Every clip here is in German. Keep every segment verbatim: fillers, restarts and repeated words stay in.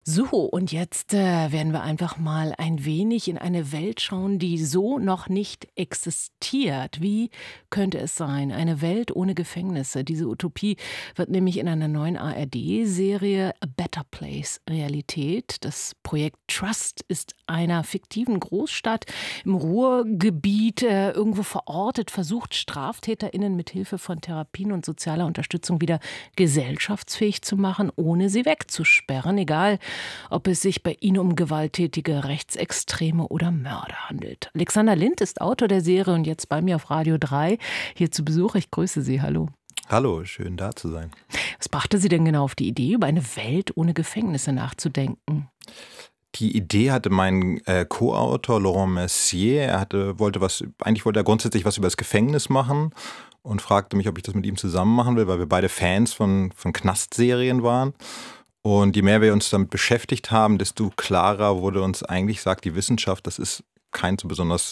So, und jetzt äh, werden wir einfach mal ein wenig in eine Welt schauen, die so noch nicht existiert. Wie könnte es sein? Eine Welt ohne Gefängnisse. Diese Utopie wird nämlich in einer neuen A R D-Serie A Better Place Realität. Das Projekt Trust ist einer fiktiven Großstadt im Ruhrgebiet äh, irgendwo verortet, versucht StraftäterInnen mit Hilfe von Therapien und sozialer Unterstützung wieder gesellschaftsfähig zu machen, ohne sie wegzusperren, egal ob es sich bei ihnen um gewalttätige Rechtsextreme oder Mörder handelt. Alexander Lind ist Autor der Serie und jetzt bei mir auf Radio drei hier zu Besuch. Ich grüße Sie, hallo. Hallo, schön da zu sein. Was brachte Sie denn genau auf die Idee, über eine Welt ohne Gefängnisse nachzudenken? Die Idee hatte mein äh, Co-Autor Laurent Mercier. Er hatte, wollte was, eigentlich wollte er grundsätzlich was über das Gefängnis machen und fragte mich, ob ich das mit ihm zusammen machen will, weil wir beide Fans von, von Knastserien waren. Und je mehr wir uns damit beschäftigt haben, desto klarer wurde uns eigentlich, sagt die Wissenschaft, das ist kein so besonders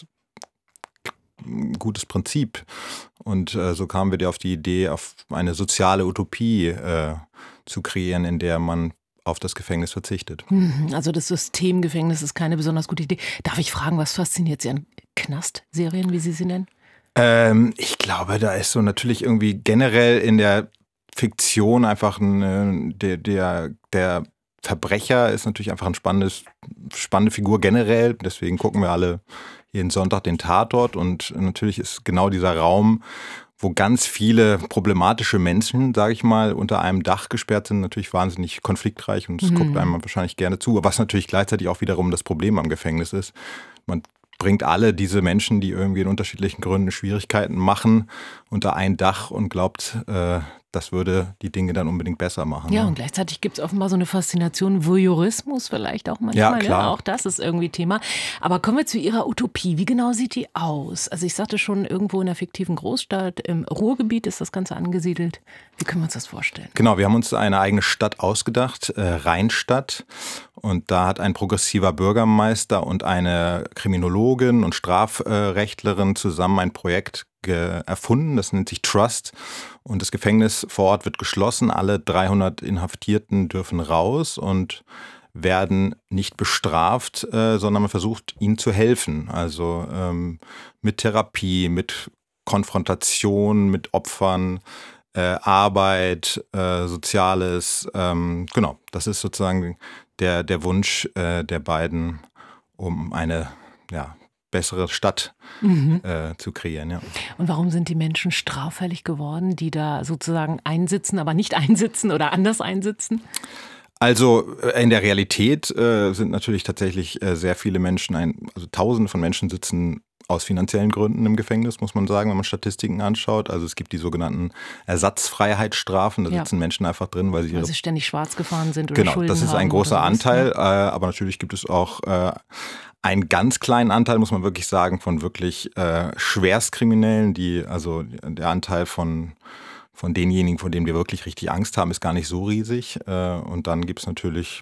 gutes Prinzip. Und äh, so kamen wir auf die Idee, auf eine soziale Utopie äh, zu kreieren, in der man auf das Gefängnis verzichtet. Also das Systemgefängnis ist keine besonders gute Idee. Darf ich fragen, was fasziniert Sie an Knastserien, wie Sie sie nennen? Ähm, ich glaube, da ist so natürlich irgendwie generell in der Fiktion einfach ein, der, der, der Verbrecher ist natürlich einfach ein spannendes, spannende Figur generell. Deswegen gucken wir alle jeden Sonntag den Tatort. Und natürlich ist genau dieser Raum, wo ganz viele problematische Menschen, sage ich mal, unter einem Dach gesperrt sind, natürlich wahnsinnig konfliktreich. Und es mhm. guckt einem wahrscheinlich gerne zu. Was natürlich gleichzeitig auch wiederum das Problem am Gefängnis ist. Man bringt alle diese Menschen, die irgendwie in unterschiedlichen Gründen Schwierigkeiten machen, unter ein Dach und glaubt, äh, das würde die Dinge dann unbedingt besser machen. Ja, ne? und gleichzeitig gibt es offenbar so eine Faszination, Voyeurismus vielleicht auch manchmal. Ja, klar. Ne? Auch das ist irgendwie Thema. Aber kommen wir zu Ihrer Utopie. Wie genau sieht die aus? Also ich sagte schon, irgendwo in einer fiktiven Großstadt, im Ruhrgebiet ist das Ganze angesiedelt. Wie können wir uns das vorstellen? Genau, wir haben uns eine eigene Stadt ausgedacht, äh, Rheinstadt. Und da hat ein progressiver Bürgermeister und eine Kriminologin und Strafrechtlerin zusammen ein Projekt erfunden, das nennt sich Trust, und das Gefängnis vor Ort wird geschlossen, alle dreihundert Inhaftierten dürfen raus und werden nicht bestraft, äh, sondern man versucht, ihnen zu helfen, also ähm, mit Therapie, mit Konfrontation, mit Opfern, äh, Arbeit, äh, Soziales, ähm, genau, das ist sozusagen der, der Wunsch äh, der beiden, um eine, ja, bessere Stadt mhm. äh, zu kreieren. Ja. Und warum sind die Menschen straffällig geworden, die da sozusagen einsitzen, aber nicht einsitzen oder anders einsitzen? Also in der Realität äh, sind natürlich tatsächlich äh, sehr viele Menschen, ein, also Tausende von Menschen sitzen aus finanziellen Gründen im Gefängnis, muss man sagen, wenn man Statistiken anschaut. Also es gibt die sogenannten Ersatzfreiheitsstrafen, da sitzen ja. Menschen einfach drin, weil sie ihre... Weil sie ständig schwarz gefahren sind oder genau, Schulden haben. Genau, das ist ein großer Anteil, ne? äh, aber natürlich gibt es auch äh, einen ganz kleinen Anteil, muss man wirklich sagen, von wirklich äh, Schwerstkriminellen, die, also der Anteil von... Von denjenigen, von denen wir wirklich richtig Angst haben, ist gar nicht so riesig. Und dann gibt es natürlich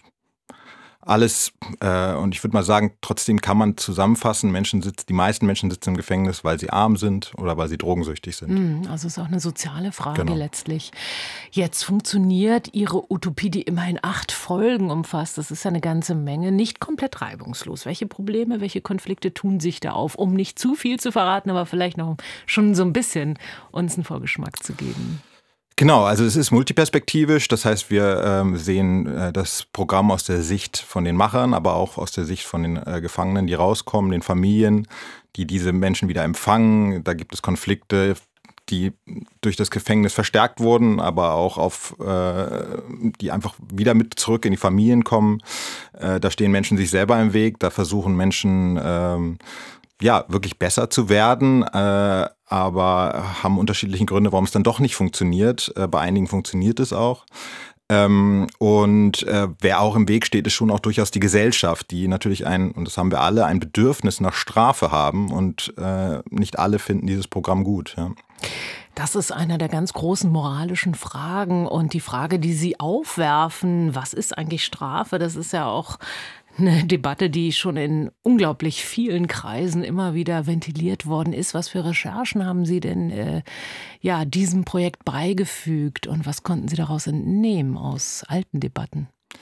alles. Und ich würde mal sagen, trotzdem kann man zusammenfassen, Menschen sitzen, die meisten Menschen sitzen im Gefängnis, weil sie arm sind oder weil sie drogensüchtig sind. Also ist auch eine soziale Frage genau. letztlich. Jetzt funktioniert Ihre Utopie, die immerhin acht Folgen umfasst, das ist ja eine ganze Menge, nicht komplett reibungslos. Welche Probleme, welche Konflikte tun sich da auf, um nicht zu viel zu verraten, aber vielleicht noch schon so ein bisschen uns einen Vorgeschmack zu geben? Genau, also es ist multiperspektivisch, das heißt, wir ähm, sehen äh, das Programm aus der Sicht von den Machern, aber auch aus der Sicht von den äh, Gefangenen, die rauskommen, den Familien, die diese Menschen wieder empfangen. Da gibt es Konflikte, die durch das Gefängnis verstärkt wurden, aber auch auf, äh, die einfach wieder mit zurück in die Familien kommen. Äh, da stehen Menschen sich selber im Weg, da versuchen Menschen, ähm, ja, wirklich besser zu werden, äh, aber haben unterschiedliche Gründe, warum es dann doch nicht funktioniert. Äh, bei einigen funktioniert es auch. Ähm, und äh, wer auch im Weg steht, ist schon auch durchaus die Gesellschaft, die natürlich ein, und das haben wir alle, ein Bedürfnis nach Strafe haben und äh, nicht alle finden dieses Programm gut. Ja. Das ist einer der ganz großen moralischen Fragen und die Frage, die Sie aufwerfen, was ist eigentlich Strafe? Das ist ja auch eine Debatte, die schon in unglaublich vielen Kreisen immer wieder ventiliert worden ist. Was für Recherchen haben Sie denn äh, ja, diesem Projekt beigefügt und was konnten Sie daraus entnehmen aus alten Debatten?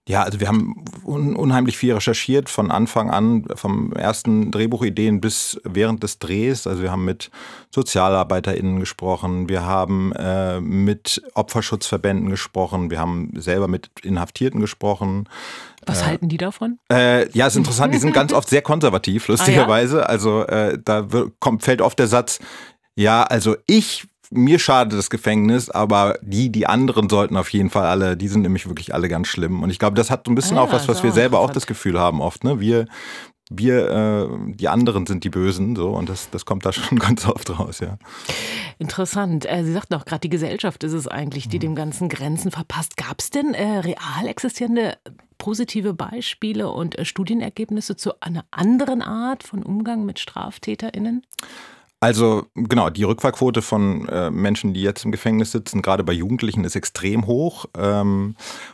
Ja, also wir haben un- unheimlich viel recherchiert von Anfang an, vom ersten Drehbuchideen bis während des Drehs. Also wir haben mit SozialarbeiterInnen gesprochen, wir haben äh, mit Opferschutzverbänden gesprochen, wir haben selber mit Inhaftierten gesprochen. Was äh, halten die davon? Äh, ja, ist interessant, die sind ganz oft sehr konservativ, lustigerweise. Ah, ja? Also äh, da wird, kommt, fällt oft der Satz, ja, also ich mir schadet das Gefängnis, aber die, die anderen sollten auf jeden Fall alle, die sind nämlich wirklich alle ganz schlimm. Und ich glaube, das hat so ein bisschen ah, auch was, was wir selber auch das Gefühl haben oft. Ne? Wir, wir äh, die anderen sind die Bösen, so, und das, das kommt da schon ganz oft raus, ja. Interessant. Sie sagten auch gerade, die Gesellschaft ist es eigentlich, die dem Ganzen Grenzen verpasst. Gab es denn äh, real existierende positive Beispiele und äh, Studienergebnisse zu einer anderen Art von Umgang mit StraftäterInnen? Also genau, die Rückfallquote von äh, Menschen, die jetzt im Gefängnis sitzen, gerade bei Jugendlichen, ist extrem hoch. Ähm,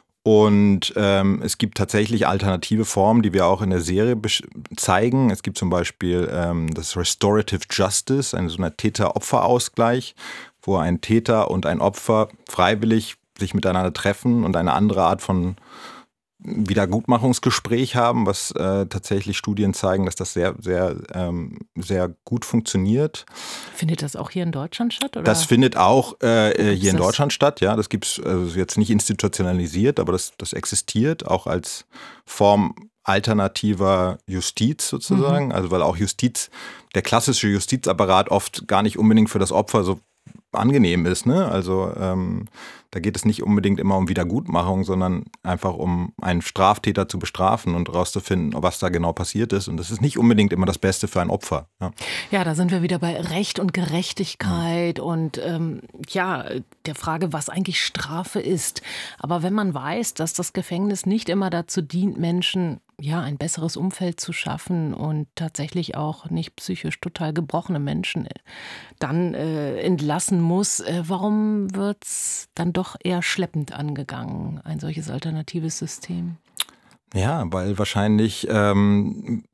und ähm, es gibt tatsächlich alternative Formen, die wir auch in der Serie besch- zeigen. Es gibt zum Beispiel ähm, das Restorative Justice, ein so ein Täter-Opfer-Ausgleich, wo ein Täter und ein Opfer freiwillig sich miteinander treffen und eine andere Art von Wiedergutmachungsgespräch haben, was äh, tatsächlich Studien zeigen, dass das sehr, sehr, ähm, sehr gut funktioniert. Findet das auch hier in Deutschland statt? Oder? Das findet auch äh, hier in Deutschland statt, ja. Das gibt es also jetzt nicht institutionalisiert, aber das, das existiert auch als Form alternativer Justiz sozusagen. Mhm. Also weil auch Justiz, der klassische Justizapparat oft gar nicht unbedingt für das Opfer so angenehm ist, ne? Also ähm, da geht es nicht unbedingt immer um Wiedergutmachung, sondern einfach um einen Straftäter zu bestrafen und rauszufinden, was da genau passiert ist. Und das ist nicht unbedingt immer das Beste für ein Opfer. Ja, ja, da sind wir wieder bei Recht und Gerechtigkeit ja. und ähm, ja, der Frage, was eigentlich Strafe ist. Aber wenn man weiß, dass das Gefängnis nicht immer dazu dient, Menschen ja, ein besseres Umfeld zu schaffen und tatsächlich auch nicht psychisch total gebrochene Menschen dann äh, entlassen muss. Äh, warum wird es dann doch eher schleppend angegangen, ein solches alternatives System? Ja, weil wahrscheinlich, ähm,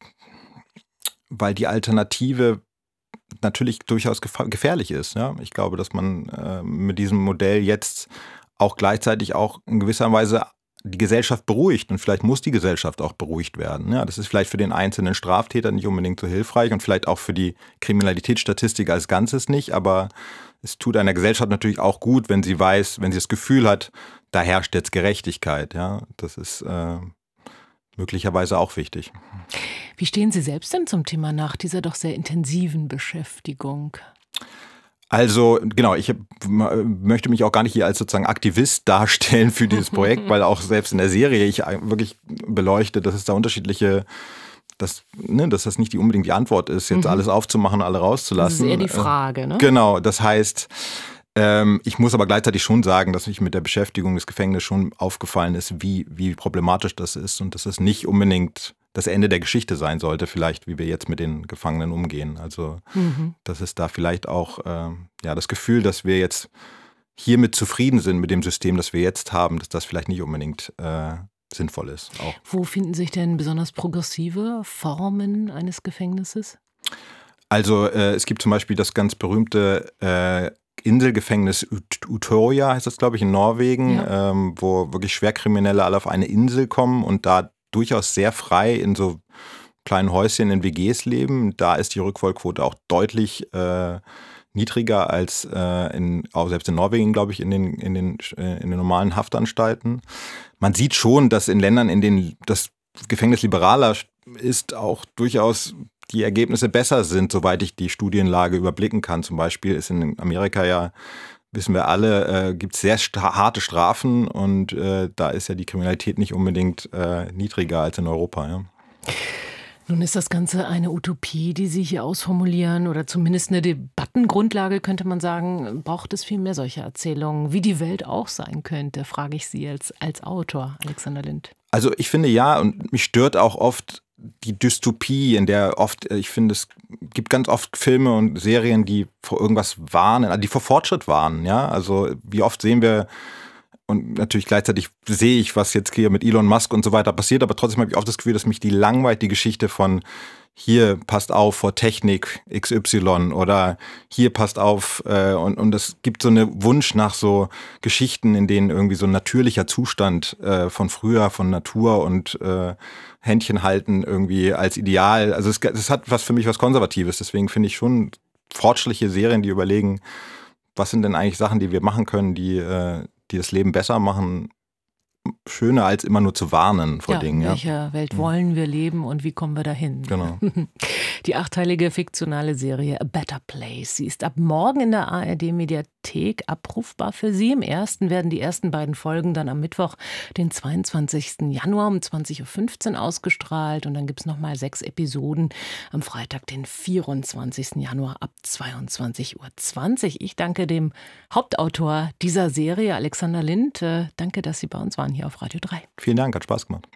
weil die Alternative natürlich durchaus gef- gefährlich ist. Ja? Ich glaube, dass man äh, mit diesem Modell jetzt auch gleichzeitig auch in gewisser Weise die Gesellschaft beruhigt, und vielleicht muss die Gesellschaft auch beruhigt werden. Ja, das ist vielleicht für den einzelnen Straftäter nicht unbedingt so hilfreich und vielleicht auch für die Kriminalitätsstatistik als Ganzes nicht, aber es tut einer Gesellschaft natürlich auch gut, wenn sie weiß, wenn sie das Gefühl hat, da herrscht jetzt Gerechtigkeit. Ja, das ist äh, möglicherweise auch wichtig. Wie stehen Sie selbst denn zum Thema nach dieser doch sehr intensiven Beschäftigung? Also genau, ich hab, möchte mich auch gar nicht hier als sozusagen Aktivist darstellen für dieses Projekt, weil auch selbst in der Serie ich wirklich beleuchte, dass es da unterschiedliche, dass, ne, dass das nicht die unbedingt die Antwort ist, jetzt mhm. alles aufzumachen, alle rauszulassen. Das ist eher die Frage, ne? Genau, das heißt, ähm, ich muss aber gleichzeitig schon sagen, dass mich mit der Beschäftigung des Gefängnisses schon aufgefallen ist, wie, wie problematisch das ist und dass es nicht unbedingt das Ende der Geschichte sein sollte, vielleicht, wie wir jetzt mit den Gefangenen umgehen. Also, mhm. dass es da vielleicht auch äh, ja, das Gefühl, dass wir jetzt hiermit zufrieden sind mit dem System, das wir jetzt haben, dass das vielleicht nicht unbedingt äh, sinnvoll ist. Auch. Wo finden sich denn besonders progressive Formen eines Gefängnisses? Also, äh, es gibt zum Beispiel das ganz berühmte äh, Inselgefängnis Ut- Utøya, heißt das, glaube ich, in Norwegen, ja. ähm, wo wirklich Schwerkriminelle alle auf eine Insel kommen und da durchaus sehr frei in so kleinen Häuschen in W Gs leben. Da ist die Rückfallquote auch deutlich äh, niedriger als äh, in, auch selbst in Norwegen, glaube ich, in den, in, den, in den normalen Haftanstalten. Man sieht schon, dass in Ländern, in denen das Gefängnis liberaler ist, auch durchaus die Ergebnisse besser sind, soweit ich die Studienlage überblicken kann. Zum Beispiel ist in Amerika ja, wissen wir alle, äh, gibt es sehr sta- harte Strafen und äh, da ist ja die Kriminalität nicht unbedingt äh, niedriger als in Europa. Ja. Nun ist das Ganze eine Utopie, die Sie hier ausformulieren oder zumindest eine Debattengrundlage, könnte man sagen. Braucht es viel mehr solcher Erzählungen, wie die Welt auch sein könnte, frage ich Sie als, als Autor, Alexander Lindt. Also ich finde ja, und mich stört auch oft die Dystopie, in der oft, ich finde, es gibt ganz oft Filme und Serien, die vor irgendwas warnen, die vor Fortschritt warnen. Ja? Also wie oft sehen wir und natürlich gleichzeitig sehe ich, was jetzt hier mit Elon Musk und so weiter passiert, aber trotzdem habe ich auch das Gefühl, dass mich die langweilt, die Geschichte von hier passt auf vor Technik X Y oder hier passt auf äh, und, und es gibt so einen Wunsch nach so Geschichten, in denen irgendwie so ein natürlicher Zustand äh, von früher, von Natur und äh, Händchen halten irgendwie als Ideal. Also es, es hat was für mich was Konservatives, deswegen finde ich schon fortschrittliche Serien, die überlegen, was sind denn eigentlich Sachen, die wir machen können, die, äh, die das Leben besser machen, schöner als immer nur zu warnen vor ja, Dingen. In Ja. welcher Welt wollen wir leben und wie kommen wir dahin? Genau. Die achteilige fiktionale Serie A Better Place. Sie ist ab morgen in der A R D-Mediathek abrufbar für Sie. Im ersten werden die ersten beiden Folgen dann am Mittwoch, den zweiundzwanzigsten Januar um zwanzig Uhr fünfzehn ausgestrahlt. Und dann gibt es nochmal sechs Episoden am Freitag, den vierundzwanzigsten Januar ab zweiundzwanzig Uhr zwanzig. Ich danke dem Hauptautor dieser Serie, Alexander Lindt. Danke, dass Sie bei uns waren hier auf Radio drei. Vielen Dank, hat Spaß gemacht.